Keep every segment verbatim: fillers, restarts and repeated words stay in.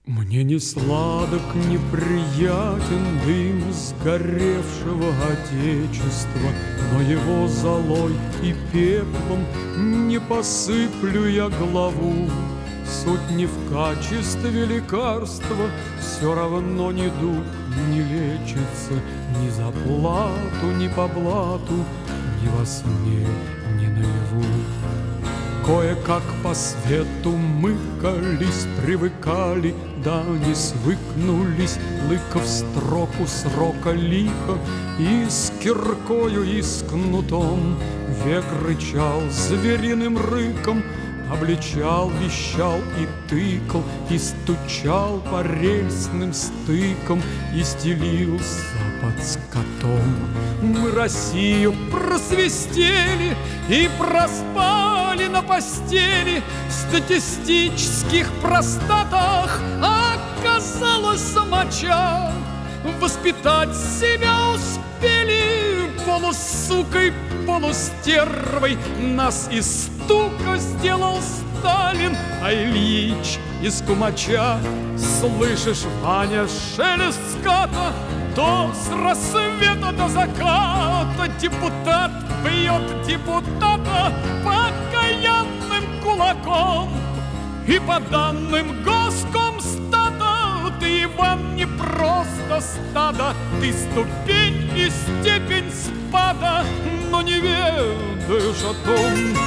Мне не сладок, неприятен дым сгоревшего отечества, но его золой и пеплом не посыплю я главу. Суть не в качестве лекарства, все равно недуг не лечится ни за плату, ни по блату, ни во сне, ни наяву. Кое-как по свету мыкались, привыкали, да не свыкнулись, лыка в строку срока лихо, и с киркою, и с кнутом. Век рычал звериным рыком, обличал, вещал и тыкал, и стучал по рельсным стыкам, и стелился под скотом. Мы Россию просвистели и проспали на постели, в статистических простатах оказалась моча. Воспитать себя успели полусукой, полустервой. Нас из стука сделал Сталин, а Ильич из кумача. Слышишь, Ваня, шелест ската, то с рассвета до заката депутат бьет депутата покаянным кулаком. И по данным Госкомстата ты, Иван, не просто стадо, ты ступень и степень спада, но не ведаешь о том.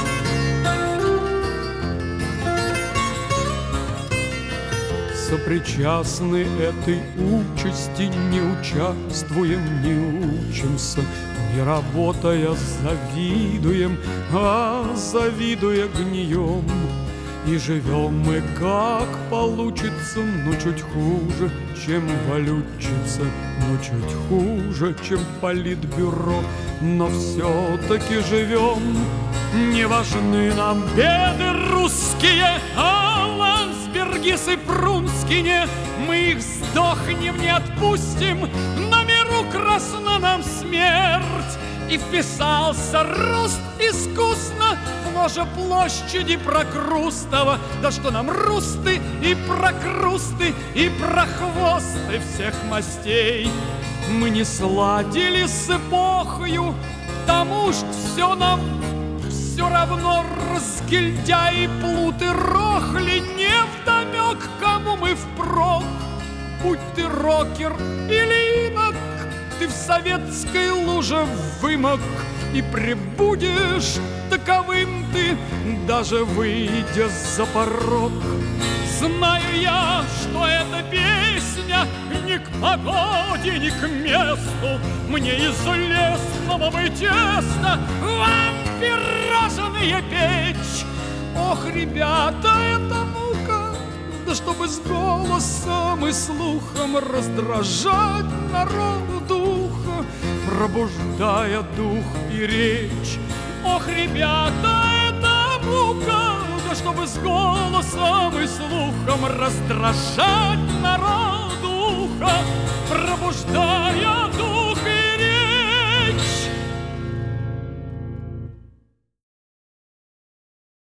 Сопричастны этой участи, не участвуем, не учимся, не работая завидуем, а завидуя гнием. И живем мы как получится, но чуть хуже, чем валютчица, но чуть хуже, чем политбюро, но все-таки живем. Не важны нам беды русские, а Ландсбергис и Прунские, мы их сдохнем, не отпустим, на миру красна нам смерть. И вписался рост искусно в ложе площади Прокрустова. Да что нам русты и прокрусты и прохвосты всех мастей. Мы не сладили с эпохою, потому что все нам все равно. Разгильдяи, плуты, рохли, невдомек, кому мы впрок. Будь ты рокер или инок, ты в советской луже вымок, и прибудешь таковым ты, даже выйдя за порог. Знаю я, что эта песня ни к погоде, ни к месту. Мне из лесного бы тесно вам пирожные печь. Ох, ребята, это мука, да чтобы с голосом и слухом раздражать народу духа, пробуждая дух и речь. Ох, ребята, это мука, да чтобы с голосом и слухом раздражать народу духа, пробуждая дух